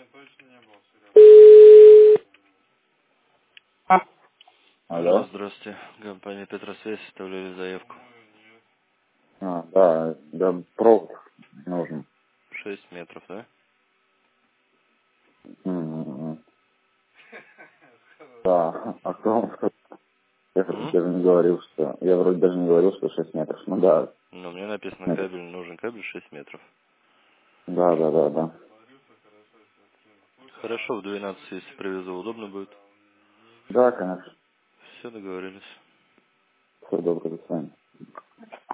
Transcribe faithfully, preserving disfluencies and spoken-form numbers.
А, Алло, Алло. здравствуйте. Компания Петросвязь, оставляли заявку. А, да, да, провод нужен. Шесть метров, да? М, Да, а кто вам сказал? Я вроде М? даже не говорил, что... Я вроде даже не говорил, что шесть метров. Ну да, Ну, мне написано метров. кабель, нужен кабель шесть метров. Да, да, да, да. Хорошо, в двенадцать, если привезу, удобно будет. Да, конечно. Все, договорились. Все доброго, до свидания.